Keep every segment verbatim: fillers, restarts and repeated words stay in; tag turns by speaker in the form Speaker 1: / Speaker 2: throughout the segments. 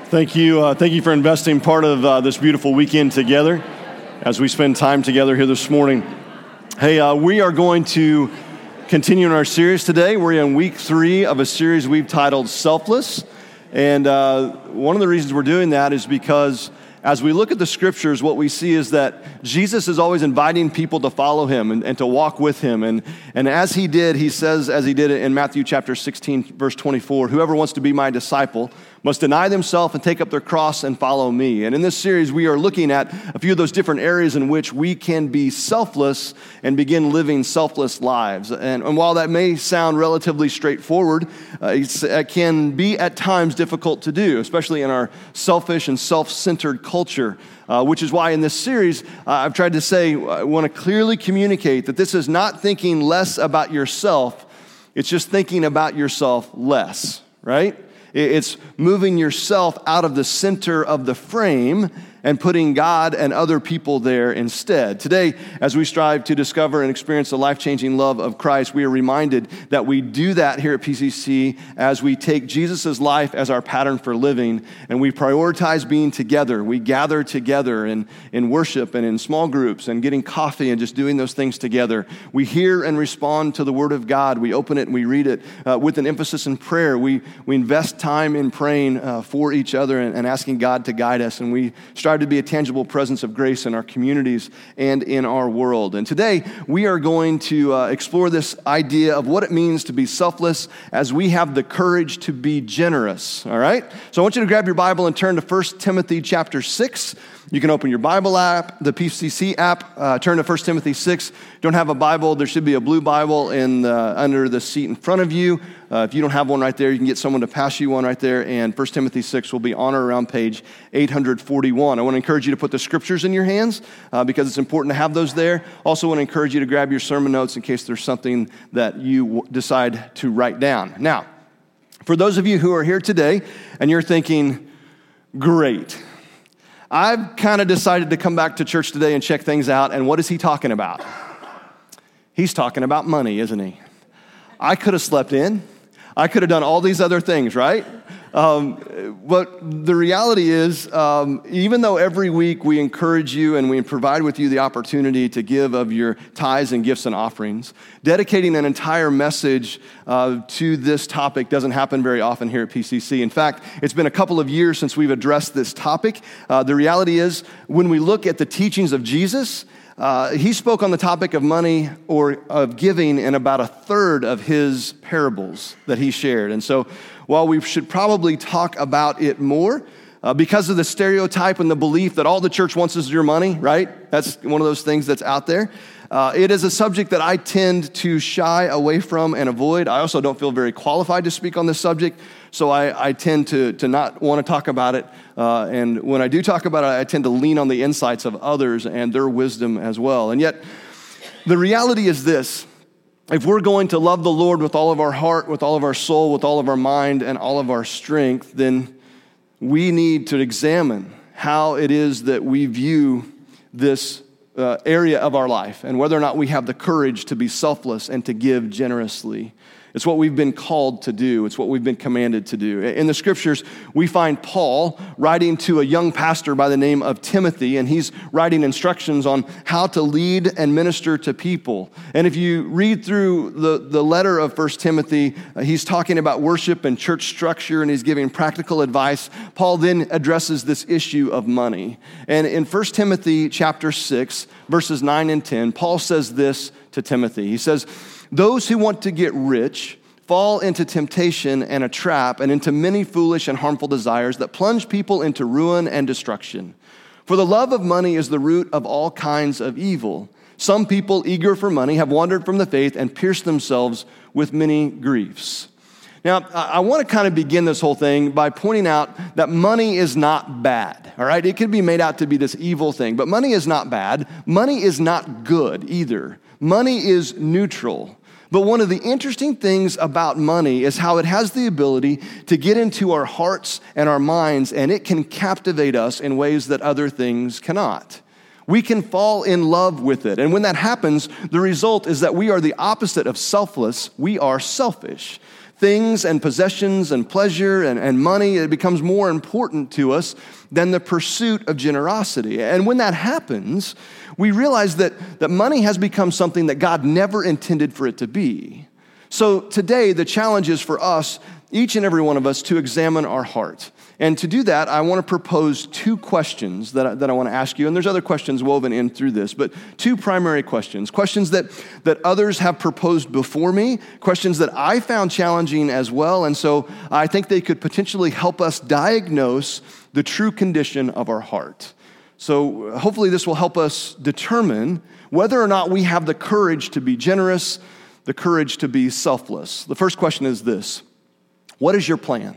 Speaker 1: Thank you. Uh, thank you for investing part of uh, this beautiful weekend together as we spend time together here this morning. Hey, uh, we are going to continue in our series today. We're in week three of a series we've titled Selfless. And uh, one of the reasons we're doing that is because as we look at the scriptures, what we see is that Jesus is always inviting people to follow him and, and to walk with him. And, and as he did, he says, as he did it in Matthew chapter sixteen, verse twenty-four, whoever wants to be my disciple must deny themselves and take up their cross and follow me. And in this series, we are looking at a few of those different areas in which we can be selfless and begin living selfless lives. And, and while that may sound relatively straightforward, uh, it's, it can be at times difficult to do, especially in our selfish and self-centered culture. Uh, which is why in this series, uh, I've tried to say, I want to clearly communicate that this is not thinking less about yourself, it's just thinking about yourself less, right? It's moving yourself out of the center of the frame and putting God and other people there instead. Today, as we strive to discover and experience the life-changing love of Christ, we are reminded that we do that here at P C C as we take Jesus' life as our pattern for living, and we prioritize being together. We gather together in, in worship and in small groups and getting coffee and just doing those things together. We hear and respond to the Word of God. We open it and we read it uh, with an emphasis in prayer. We, we invest time in praying uh, for each other and, and asking God to guide us, and we strive to be a tangible presence of grace in our communities and in our world. And today, we are going to uh, explore this idea of what it means to be selfless as we have the courage to be generous, all right? So I want you to grab your Bible and turn to First Timothy chapter six. You can open your Bible app, the P C C app, uh, turn to First Timothy six. Don't have a Bible, there should be a blue Bible in the, under the seat in front of you. Uh, if you don't have one right there, you can get someone to pass you one right there, and First Timothy six will be on or around page eight forty-one. I want to encourage you to put the scriptures in your hands uh, because it's important to have those there. Also want to encourage you to grab your sermon notes in case there's something that you w- decide to write down. Now, for those of you who are here today and you're thinking, great, I've kind of decided to come back to church today and check things out, and what is he talking about? He's talking about money, isn't he? I could have slept in. I could have done all these other things, right? Um, but the reality is, um, even though every week we encourage you and we provide with you the opportunity to give of your tithes and gifts and offerings, dedicating an entire message uh, to this topic doesn't happen very often here at P C C. In fact, it's been a couple of years since we've addressed this topic. Uh, the reality is, when we look at the teachings of Jesus, Uh, he spoke on the topic of money or of giving in about a third of his parables that he shared. And so while we should probably talk about it more, uh, because of the stereotype and the belief that all the church wants is your money, right? That's one of those things that's out there. Uh, it is a subject that I tend to shy away from and avoid. I also don't feel very qualified to speak on this subject, so I, I tend to, to not want to talk about it. Uh, and when I do talk about it, I tend to lean on the insights of others and their wisdom as well. And yet, the reality is this. If we're going to love the Lord with all of our heart, with all of our soul, with all of our mind, and all of our strength, then we need to examine how it is that we view this uh, area of our life and whether or not we have the courage to be selfless and to give generously. It's what we've been called to do. It's what we've been commanded to do. In the scriptures, we find Paul writing to a young pastor by the name of Timothy, and he's writing instructions on how to lead and minister to people. And if you read through the, the letter of First Timothy, uh, he's talking about worship and church structure, and he's giving practical advice. Paul then addresses this issue of money. And in First Timothy chapter six, verses nine and ten, Paul says this to Timothy. He says, "Those who want to get rich fall into temptation and a trap and into many foolish and harmful desires that plunge people into ruin and destruction. For the love of money is the root of all kinds of evil. Some people eager for money have wandered from the faith and pierced themselves with many griefs." Now, I want to kind of begin this whole thing by pointing out that money is not bad, all right? It could be made out to be this evil thing, but money is not bad. Money is not good either. Money is neutral. But one of the interesting things about money is how it has the ability to get into our hearts and our minds, and it can captivate us in ways that other things cannot. We can fall in love with it. And when that happens, the result is that we are the opposite of selfless. We are selfish. Things and possessions and pleasure and, and money, it becomes more important to us than the pursuit of generosity. And when that happens, we realize that, that money has become something that God never intended for it to be. So today, the challenge is for us, each and every one of us, to examine our heart. And to do that, I want to propose two questions that I, that I want to ask you. And there's other questions woven in through this, but two primary questions. Questions that, that others have proposed before me, questions that I found challenging as well. And so I think they could potentially help us diagnose the true condition of our heart. So hopefully this will help us determine whether or not we have the courage to be generous, the courage to be selfless. The first question is this: what is your plan?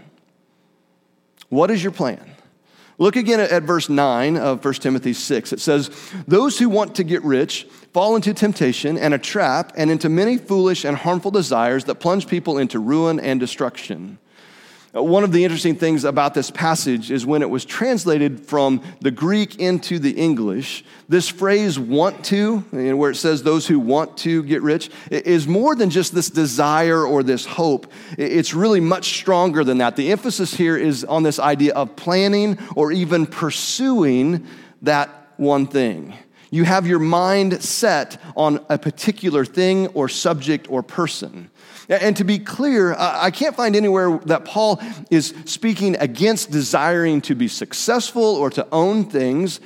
Speaker 1: What is your plan? Look again at, at verse nine of First Timothy six. It says, "Those who want to get rich fall into temptation and a trap and into many foolish and harmful desires that plunge people into ruin and destruction." One of the interesting things about this passage is when it was translated from the Greek into the English, this phrase "want to," where it says those who want to get rich, is more than just this desire or this hope. It's really much stronger than that. The emphasis here is on this idea of planning or even pursuing that one thing. You have your mind set on a particular thing or subject or person. And to be clear, I can't find anywhere that Paul is speaking against desiring to be successful or to own things.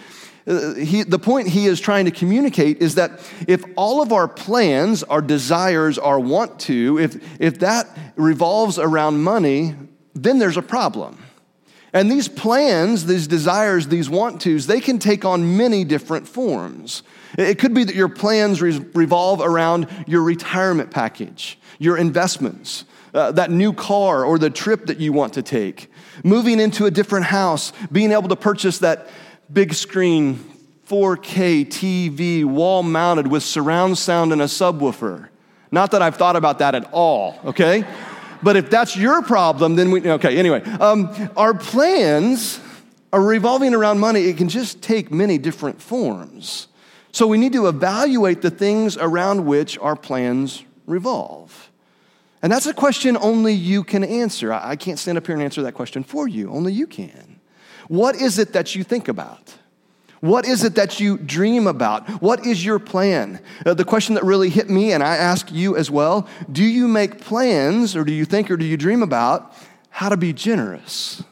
Speaker 1: He, the point he is trying to communicate is that if all of our plans, our desires, our want to, if, if that revolves around money, then there's a problem. And these plans, these desires, these want-tos, they can take on many different forms. It could be that your plans re- revolve around your retirement package, your investments, uh, that new car or the trip that you want to take, moving into a different house, being able to purchase that big screen four K T V, wall-mounted with surround sound and a subwoofer. Not that I've thought about that at all, okay? But if that's your problem, then we, okay, anyway. Um, our plans are revolving around money. It can just take many different forms. So we need to evaluate the things around which our plans revolve. And that's a question only you can answer. I can't stand up here and answer that question for you. Only you can. What is it that you think about? What is it that you dream about? What is your plan? Uh, the question that really hit me, and I ask you as well, do you make plans, or do you think, or do you dream about how to be generous?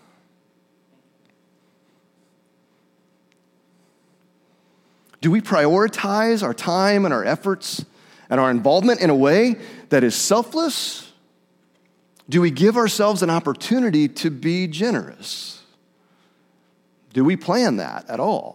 Speaker 1: Do we prioritize our time and our efforts and our involvement in a way that is selfless? Do we give ourselves an opportunity to be generous? Do we plan that at all?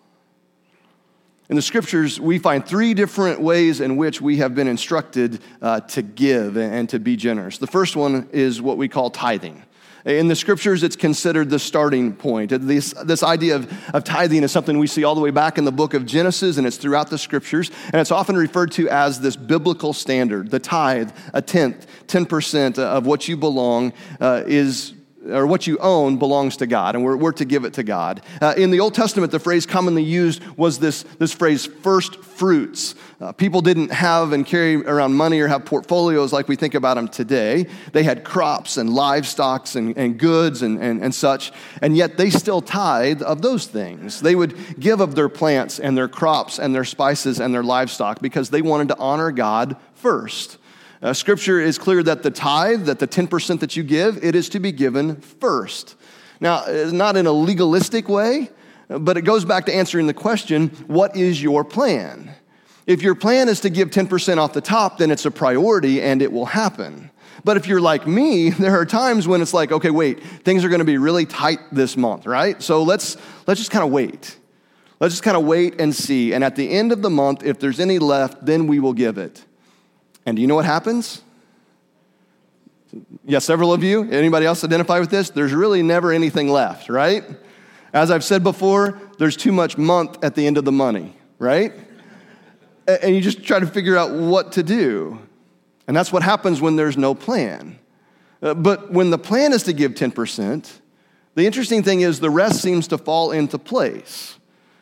Speaker 1: In the scriptures, we find three different ways in which we have been instructed uh, to give and to be generous. The first one is what we call tithing. In the scriptures, it's considered the starting point. This, this idea of, of tithing is something we see all the way back in the book of Genesis, and it's throughout the scriptures, and it's often referred to as this biblical standard. The tithe, a tenth, ten percent of what you belong uh, is or what you own belongs to God, and we're, we're to give it to God. Uh, in the Old Testament, the phrase commonly used was this, this phrase, first fruits. Uh, people didn't have and carry around money or have portfolios like we think about them today. They had crops and livestock and, and goods and, and, and such, and yet they still tithe of those things. They would give of their plants and their crops and their spices and their livestock because they wanted to honor God first. Uh, scripture is clear that the tithe, that the ten percent that you give, it is to be given first. Now, not in a legalistic way, but it goes back to answering the question, what is your plan? If your plan is to give ten percent off the top, then it's a priority and it will happen. But if you're like me, there are times when it's like, okay, wait, things are going to be really tight this month, right? So let's let's just kind of wait. Let's just kind of wait and see. And at the end of the month, if there's any left, then we will give it. And do you know what happens? Yes, several of you. Anybody else identify with this? There's really never anything left, right? As I've said before, there's too much month at the end of the money, right? And you just try to figure out what to do. And that's what happens when there's no plan. But when the plan is to give ten percent, the interesting thing is the rest seems to fall into place.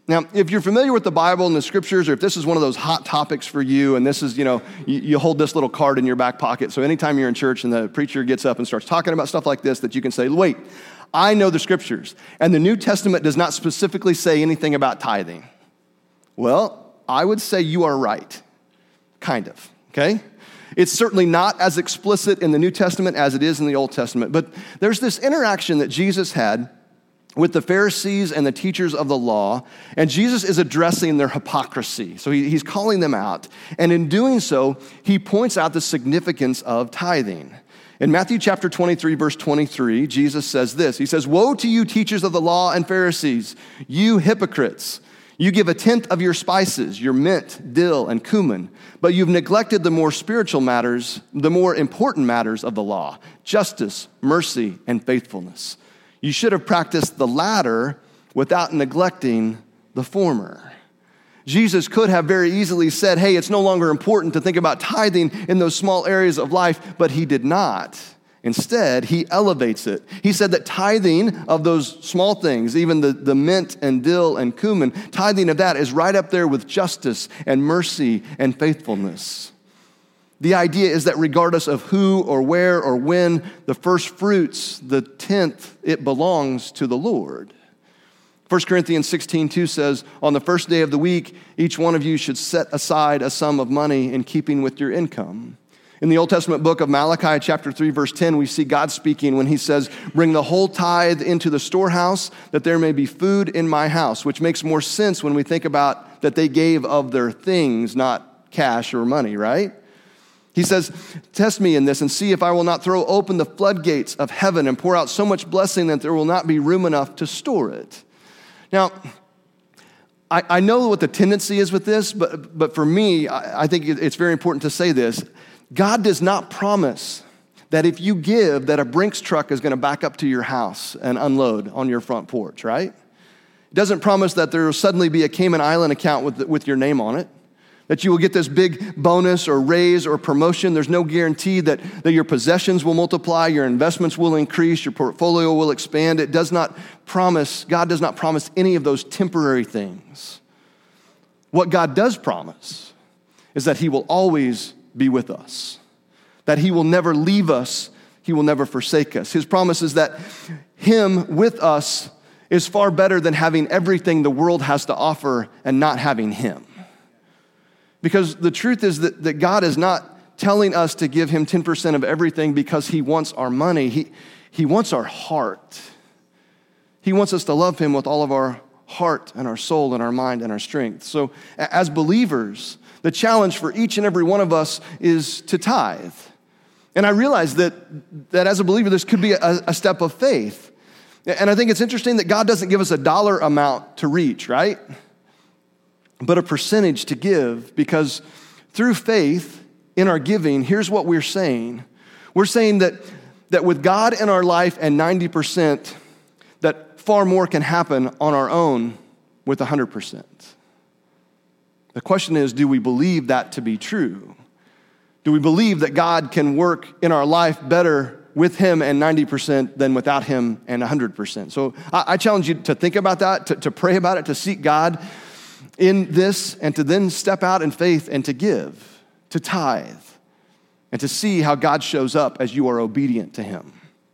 Speaker 1: Now, if you're familiar with the Bible and the scriptures, or if this is one of those hot topics for you, and this is, you know, you, you hold this little card in your back pocket, so anytime you're in church and the preacher gets up and starts talking about stuff like this, that you can say, wait, I know the scriptures, and the New Testament does not specifically say anything about tithing. Well, I would say you are right, kind of, okay? It's certainly not as explicit in the New Testament as it is in the Old Testament, but there's this interaction that Jesus had with the Pharisees and the teachers of the law, and Jesus is addressing their hypocrisy. So he, he's calling them out, and in doing so, he points out the significance of tithing. In Matthew chapter twenty-three, verse twenty-three, Jesus says this. He says, "Woe to you, teachers of the law and Pharisees, you hypocrites! You give a tenth of your spices, your mint, dill, and cumin, but you've neglected the more spiritual matters, the more important matters of the law, justice, mercy, and faithfulness. You should have practiced the latter without neglecting the former." Jesus could have very easily said, hey, it's no longer important to think about tithing in those small areas of life, but he did not. Instead, he elevates it. He said that tithing of those small things, even the, the mint and dill and cumin, tithing of that is right up there with justice and mercy and faithfulness. The idea is that regardless of who or where or when, the first fruits, the tenth, it belongs to the Lord. First Corinthians sixteen two says, on the first day of the week, each one of you should set aside a sum of money in keeping with your income. In the Old Testament book of Malachi, chapter three, verse ten, we see God speaking when he says, bring the whole tithe into the storehouse, that there may be food in my house, which makes more sense when we think about that they gave of their things, not cash or money, right? He says, test me in this and see if I will not throw open the floodgates of heaven and pour out so much blessing that there will not be room enough to store it. Now, I, I know what the tendency is with this, but, but for me, I, I think it's very important to say this. God does not promise that if you give, that a Brinks truck is going to back up to your house and unload on your front porch, right? It doesn't promise that there will suddenly be a Cayman Island account with, with your name on it, that you will get this big bonus or raise or promotion. There's no guarantee that, that your possessions will multiply, your investments will increase, your portfolio will expand. It does not promise, God does not promise any of those temporary things. What God does promise is that he will always be with us, that he will never leave us, he will never forsake us. His promise is that him with us is far better than having everything the world has to offer and not having him. Because the truth is that, that God is not telling us to give him ten percent of everything because he wants our money. He, he wants our heart. He wants us to love him with all of our heart and our soul and our mind and our strength. So as believers, the challenge for each and every one of us is to tithe. And I realize that, that as a believer, this could be a, a step of faith. And I think it's interesting that God doesn't give us a dollar amount to reach, right? But a percentage to give, because through faith in our giving, here's what we're saying. We're saying that, that with God in our life and ninety percent, that far more can happen on our own with one hundred percent. The question is, do we believe that to be true? Do we believe that God can work in our life better with him and ninety percent than without him and one hundred percent? So I, I challenge you to think about that, to, to pray about it, to seek God in this, and to then step out in faith and to give, to tithe, and to see how God shows up as you are obedient to him.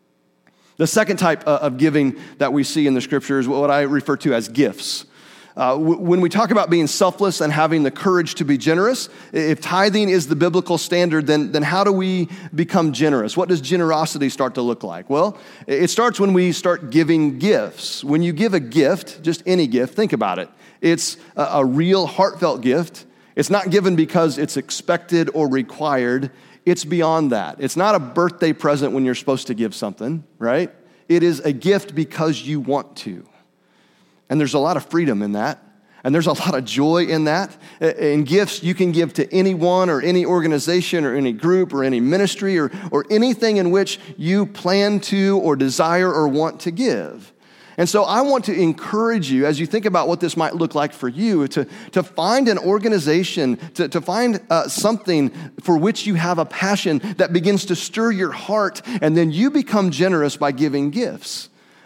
Speaker 1: The second type of giving that we see in the scripture is what I refer to as gifts. Uh, when we talk about being selfless and having the courage to be generous, if tithing is the biblical standard, then, then how do we become generous? What does generosity start to look like? Well, it starts when we start giving gifts. When you give a gift, just any gift, think about it. It's a, a real heartfelt gift. It's not given because it's expected or required. It's beyond that. It's not a birthday present when you're supposed to give something, right? It is a gift because you want to. And there's a lot of freedom in that. And there's a lot of joy in that. In gifts, you can give to anyone or any organization or any group or any ministry or, or anything in which you plan to or desire or want to give. And so I want to encourage you, as you think about what this might look like for you, to, to find an organization, to, to find uh, something for which you have a passion that begins to stir your heart, and then you become generous by giving gifts.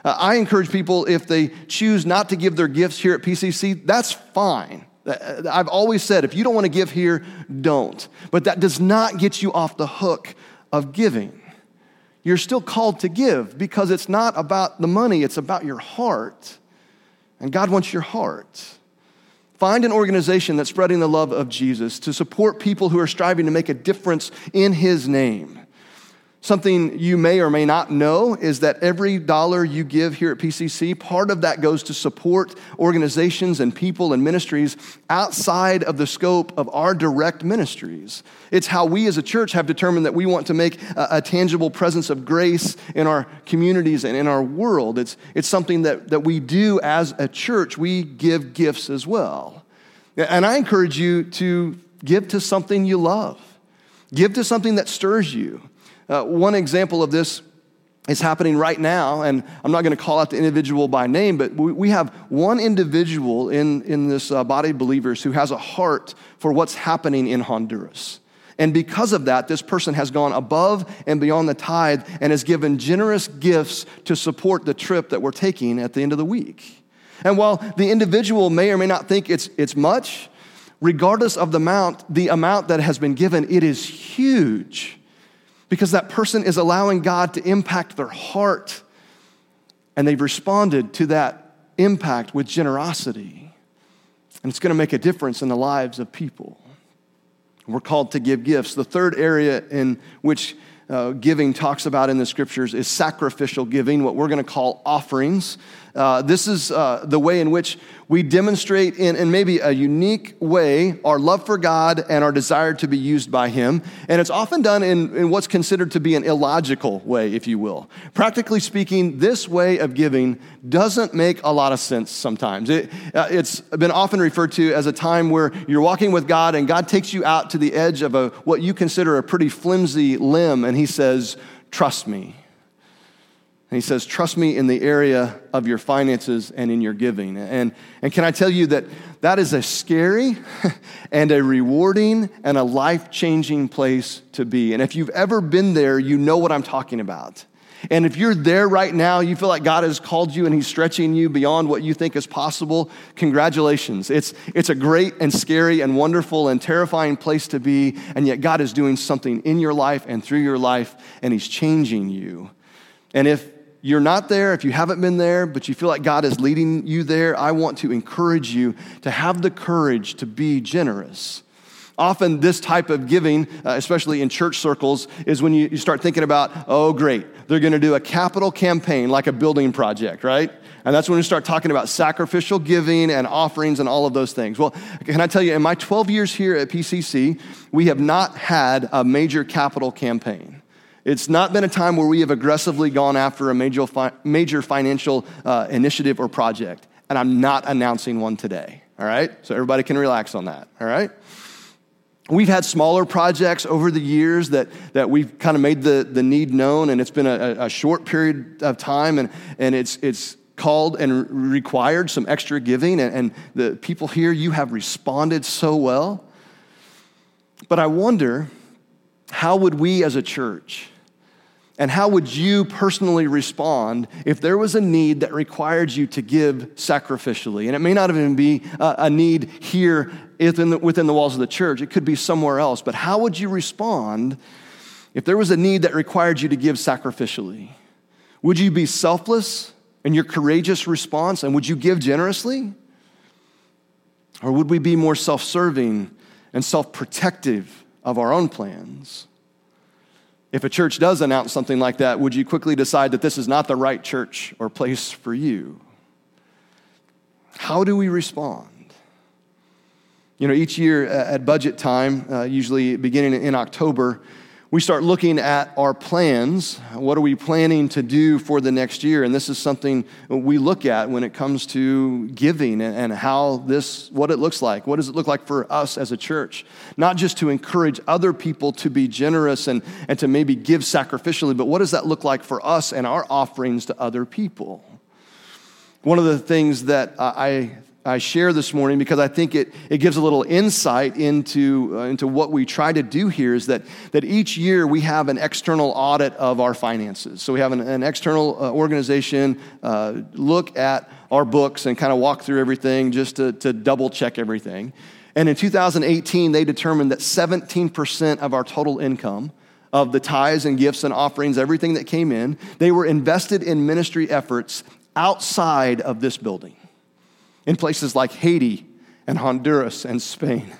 Speaker 1: Uh, I encourage people, if they choose not to give their gifts here at P C C, that's fine. I've always said, if you don't want to give here, don't. But that does not get you off the hook of giving. You're still called to give because it's not about the money, it's about your heart. And God wants your heart. Find an organization that's spreading the love of Jesus to support people who are striving to make a difference in his name. Something you may or may not know is that every dollar you give here at P C C, part of that goes to support organizations and people and ministries outside of the scope of our direct ministries. It's how we as a church have determined that we want to make a, a tangible presence of grace in our communities and in our world. It's, it's something that, that we do as a church. We give gifts as well. And I encourage you to give to something you love. Give to something that stirs you. Uh, one example of this is happening right now, and I'm not going to call out the individual by name, but we, we have one individual in, in this uh, body of believers who has a heart for what's happening in Honduras. And because of that, this person has gone above and beyond the tithe and has given generous gifts to support the trip that we're taking at the end of the week. And while the individual may or may not think it's, it's much, regardless of the amount, the amount that has been given, it is huge. Because that person is allowing God to impact their heart, and they've responded to that impact with generosity. And it's going to make a difference in the lives of people. We're called to give gifts. The third area in which uh, giving talks about in the scriptures is sacrificial giving, what we're going to call offerings. Uh, this is uh, the way in which we demonstrate in, in maybe a unique way our love for God and our desire to be used by him. And it's often done in, in what's considered to be an illogical way, if you will. Practically speaking, this way of giving doesn't make a lot of sense sometimes. It, uh, it's been often referred to as a time where you're walking with God and God takes you out to the edge of a what you consider a pretty flimsy limb, and he says, "Trust me." And he says, trust me in the area of your finances and in your giving. And, and can I tell you that that is a scary and a rewarding and a life-changing place to be. And if you've ever been there, you know what I'm talking about. And if you're there right now, you feel like God has called you and he's stretching you beyond what you think is possible, congratulations. It's, it's a great and scary and wonderful and terrifying place to be, and yet God is doing something in your life and through your life, and he's changing you. And if you're not there, if you haven't been there, but you feel like God is leading you there, I want to encourage you to have the courage to be generous. Often this type of giving, uh, especially in church circles, is when you, you start thinking about, oh great, they're going to do a capital campaign like a building project, right? And that's when we start talking about sacrificial giving and offerings and all of those things. Well, can I tell you, in my twelve years here at P C C, we have not had a major capital campaign. It's not been a time where we have aggressively gone after a major fi- major financial uh, initiative or project, and I'm not announcing one today, all right? So everybody can relax on that, all right? We've had smaller projects over the years that, that we've kind of made the, the need known, and it's been a, a short period of time, and, and it's it's called and required some extra giving, and, and the people here, you have responded so well. But I wonder, how would we as a church, and how would you personally respond if there was a need that required you to give sacrificially? And it may not even be a, a need here within the, within the walls of the church. It could be somewhere else. But how would you respond if there was a need that required you to give sacrificially? Would you be selfless in your courageous response, and would you give generously? Or would we be more self-serving and self-protective of our own plans? If a church does announce something like that, would you quickly decide that this is not the right church or place for you? How do we respond? You know, each year at budget time, uh, usually beginning in October, we start looking at our plans. What are we planning to do for the next year? And this is something we look at when it comes to giving and, and how this, what it looks like. What does it look like for us as a church? Not just to encourage other people to be generous and, and to maybe give sacrificially, but what does that look like for us and our offerings to other people? One of the things that I I share this morning because I think it, it gives a little insight into, uh, into what we try to do here is that, that each year we have an external audit of our finances. So we have an, an external uh, organization uh, look at our books and kind of walk through everything just to, to double check everything. And in two thousand eighteen, they determined that seventeen percent of our total income, of the tithes and gifts and offerings, everything that came in, they were invested in ministry efforts outside of this building, in places like Haiti and Honduras and Spain.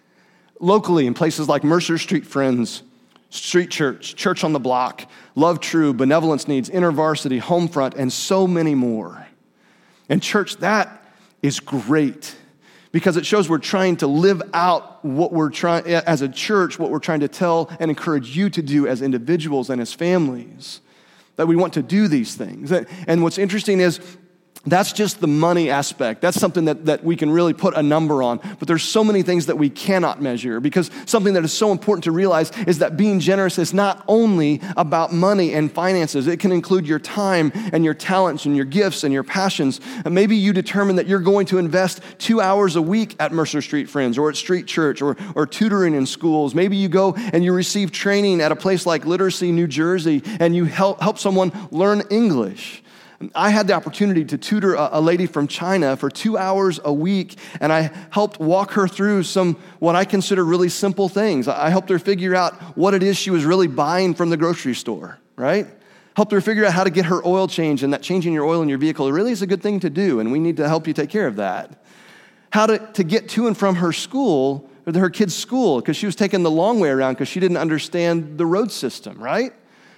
Speaker 1: Locally, in places like Mercer Street Friends, Street Church, Church on the Block, Love True, Benevolence Needs, InterVarsity, Homefront, and so many more. And church, that is great because it shows we're trying to live out what we're trying, as a church, what we're trying to tell and encourage you to do as individuals and as families, that we want to do these things. And what's interesting is that's just the money aspect. That's something that, that we can really put a number on. But there's so many things that we cannot measure because something that is so important to realize is that being generous is not only about money and finances. It can include your time and your talents and your gifts and your passions. And maybe you determine that you're going to invest two hours a week at Mercer Street Friends or at Street Church or, or tutoring in schools. Maybe you go and you receive training at a place like Literacy, New Jersey, and you help, help someone learn English. I had the opportunity to tutor a, a lady from China for two hours a week, and I helped walk her through some what I consider really simple things. I helped her figure out what it is she was really buying from the grocery store, right? Helped her figure out how to get her oil changed, and that changing your oil in your vehicle really is a good thing to do, and we need to help you take care of that. How to, to get to and from her school, or her kid's school, because she was taking the long way around because she didn't understand the road system, right?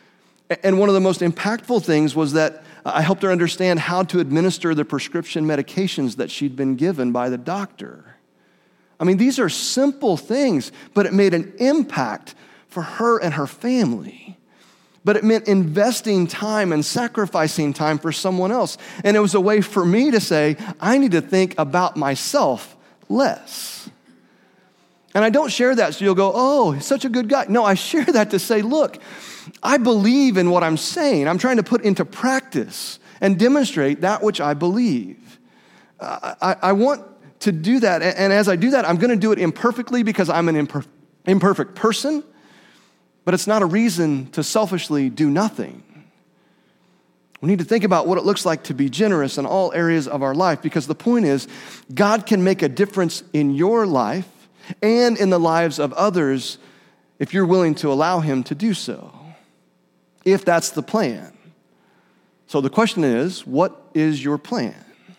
Speaker 1: And one of the most impactful things was that I helped her understand how to administer the prescription medications that she'd been given by the doctor. I mean, these are simple things, but it made an impact for her and her family. But it meant investing time and sacrificing time for someone else. And it was a way for me to say, I need to think about myself less. And I don't share that so you'll go, oh, he's such a good guy. No, I share that to say, look, I believe in what I'm saying. I'm trying to put into practice and demonstrate that which I believe. Uh, I, I want to do that. And as I do that, I'm going to do it imperfectly because I'm an imper- imperfect person. But it's not a reason to selfishly do nothing. We need to think about what it looks like to be generous in all areas of our life because the point is, God can make a difference in your life and in the lives of others if you're willing to allow him to do so, if that's the plan. So the question is, what is your plan?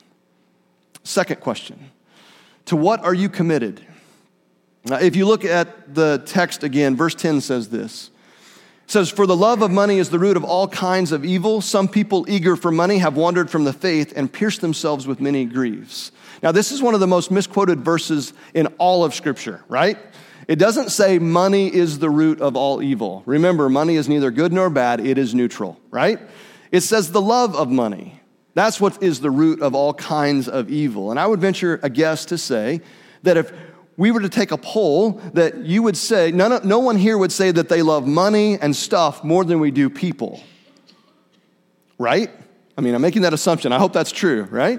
Speaker 1: Second question, to what are you committed? Now, if you look at the text again, verse ten says this. It says, for the love of money is the root of all kinds of evil. Some people eager for money have wandered from the faith and pierced themselves with many griefs. Now, this is one of the most misquoted verses in all of Scripture, right? It doesn't say money is the root of all evil. Remember, money is neither good nor bad. It is neutral, right? It says the love of money. That's what is the root of all kinds of evil. And I would venture a guess to say that if we were to take a poll, that you would say, no, no one here would say that they love money and stuff more than we do people, right? I mean, I'm making that assumption. I hope that's true, right?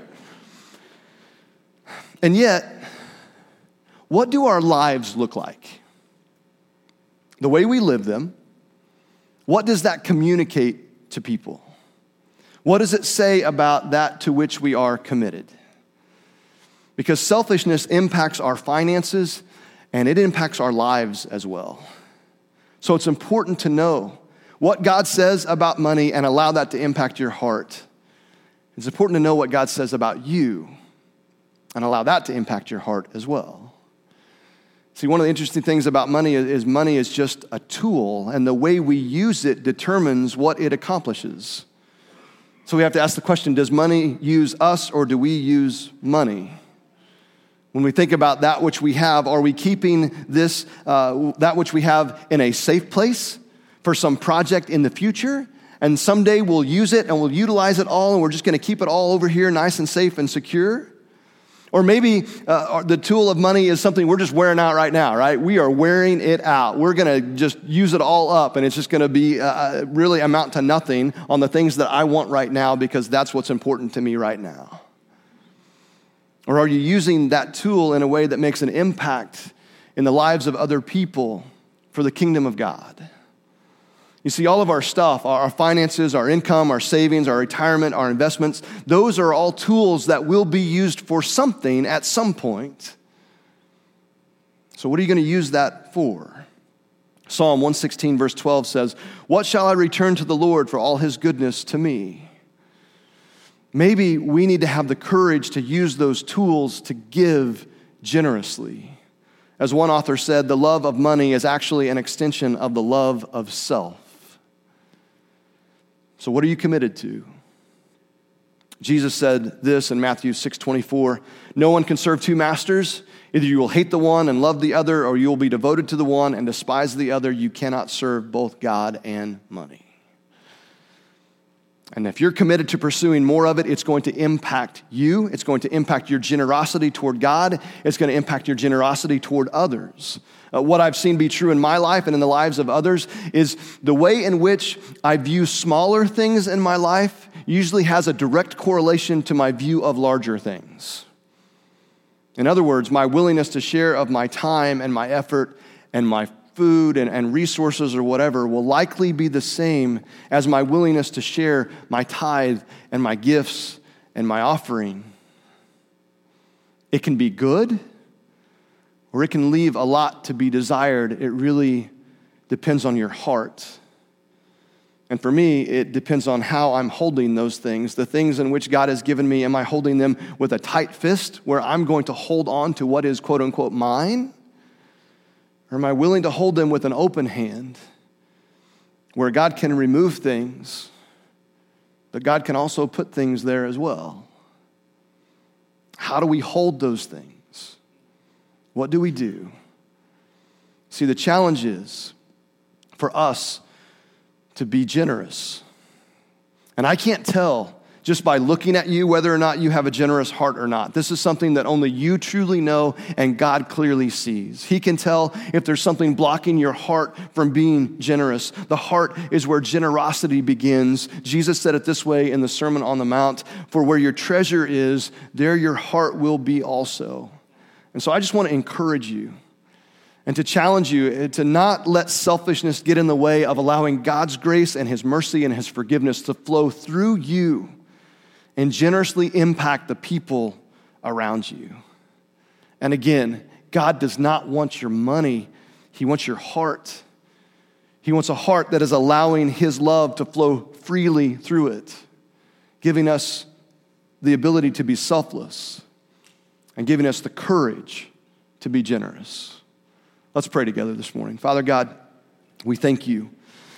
Speaker 1: And yet, what do our lives look like? The way we live them, what does that communicate to people? What does it say about that to which we are committed? Because selfishness impacts our finances and it impacts our lives as well. So it's important to know what God says about money and allow that to impact your heart. It's important to know what God says about you and allow that to impact your heart as well. See, one of the interesting things about money is money is just a tool, and the way we use it determines what it accomplishes. So we have to ask the question, does money use us or do we use money? When we think about that which we have, are we keeping this, uh, that which we have in a safe place for some project in the future? And someday we'll use it and we'll utilize it all and we're just going to keep it all over here nice and safe and secure? Or maybe uh, the tool of money is something we're just wearing out right now, right? We are wearing it out. We're going to just use it all up, and it's just going to be uh, really amount to nothing on the things that I want right now because that's what's important to me right now. Or are you using that tool in a way that makes an impact in the lives of other people for the kingdom of God? You see, all of our stuff, our finances, our income, our savings, our retirement, our investments, those are all tools that will be used for something at some point. So what are you going to use that for? Psalm one sixteen verse twelve says, "What shall I return to the Lord for all his goodness to me?" Maybe we need to have the courage to use those tools to give generously. As one author said, the love of money is actually an extension of the love of self. So what are you committed to? Jesus said this in Matthew six twenty-four, "No one can serve two masters. Either you will hate the one and love the other, or you will be devoted to the one and despise the other. You cannot serve both God and money." And if you're committed to pursuing more of it, it's going to impact you. It's going to impact your generosity toward God. It's going to impact your generosity toward others. Uh, what I've seen be true in my life and in the lives of others is the way in which I view smaller things in my life usually has a direct correlation to my view of larger things. In other words, my willingness to share of my time and my effort and my food and, and resources or whatever will likely be the same as my willingness to share my tithe and my gifts and my offering. It can be good, or it can leave a lot to be desired. It really depends on your heart. And for me, it depends on how I'm holding those things. The things in which God has given me, am I holding them with a tight fist where I'm going to hold on to what is quote unquote mine? Or am I willing to hold them with an open hand where God can remove things, but God can also put things there as well? How do we hold those things? What do we do? See, the challenge is for us to be generous. And I can't tell just by looking at you whether or not you have a generous heart or not. This is something that only you truly know and God clearly sees. He can tell if there's something blocking your heart from being generous. The heart is where generosity begins. Jesus said it this way in the Sermon on the Mount, "For where your treasure is, there your heart will be also." And so I just want to encourage you and to challenge you to not let selfishness get in the way of allowing God's grace and his mercy and his forgiveness to flow through you and generously impact the people around you. And again, God does not want your money. He wants your heart. He wants a heart that is allowing his love to flow freely through it, giving us the ability to be selfless and giving us the courage to be generous. Let's pray together this morning. Father God, we thank you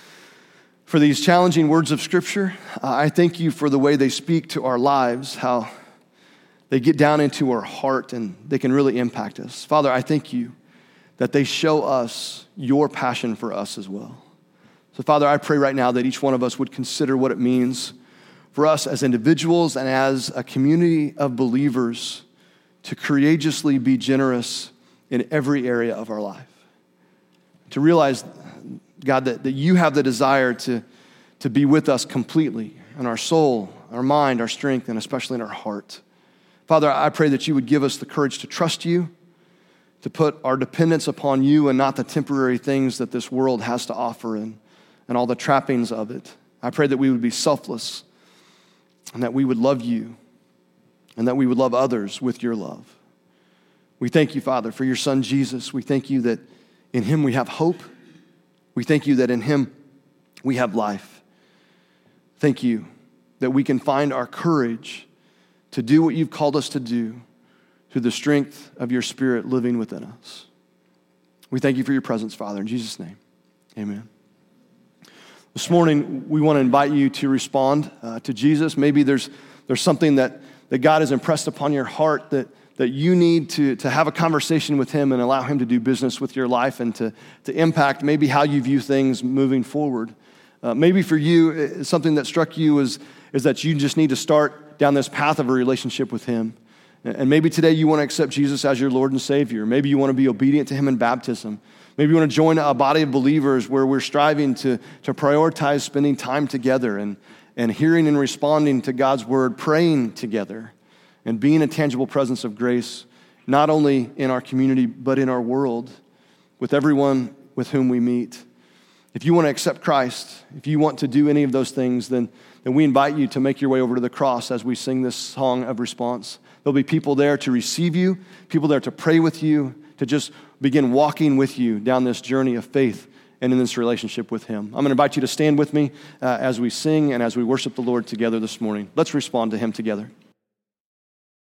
Speaker 1: for these challenging words of Scripture. Uh, I thank you for the way they speak to our lives, how they get down into our heart and they can really impact us. Father, I thank you that they show us your passion for us as well. So Father, I pray right now that each one of us would consider what it means for us as individuals and as a community of believers to courageously be generous in every area of our life. To realize, God, that, that you have the desire to, to be with us completely in our soul, our mind, our strength, and especially in our heart. Father, I pray that you would give us the courage to trust you, to put our dependence upon you and not the temporary things that this world has to offer and, and all the trappings of it. I pray that we would be selfless and that we would love you and that we would love others with your love. We thank you, Father, for your Son, Jesus. We thank you that in him we have hope. We thank you that in him we have life. Thank you that we can find our courage to do what you've called us to do through the strength of your Spirit living within us. We thank you for your presence, Father. In Jesus' name, amen. This morning, we want to invite you to respond uh, to Jesus. Maybe there's there's something that, that God has impressed upon your heart that that you need to, to have a conversation with him and allow him to do business with your life and to, to impact maybe how you view things moving forward. Uh, maybe for you, something that struck you is, is that you just need to start down this path of a relationship with him. And maybe today you want to accept Jesus as your Lord and Savior. Maybe you want to be obedient to him in baptism. Maybe you want to join a body of believers where we're striving to, to prioritize spending time together and, and hearing and responding to God's word, praying together. and being a tangible presence of grace, not only in our community, but in our world, with everyone with whom we meet. If you want to accept Christ, if you want to do any of those things, then, then we invite you to make your way over to the cross as we sing this song of response. There'll be people there to receive you, people there to pray with you, to just begin walking with you down this journey of faith and in this relationship with him. I'm going to invite you to stand with me uh, as we sing and as we worship the Lord together this morning. Let's respond to him together.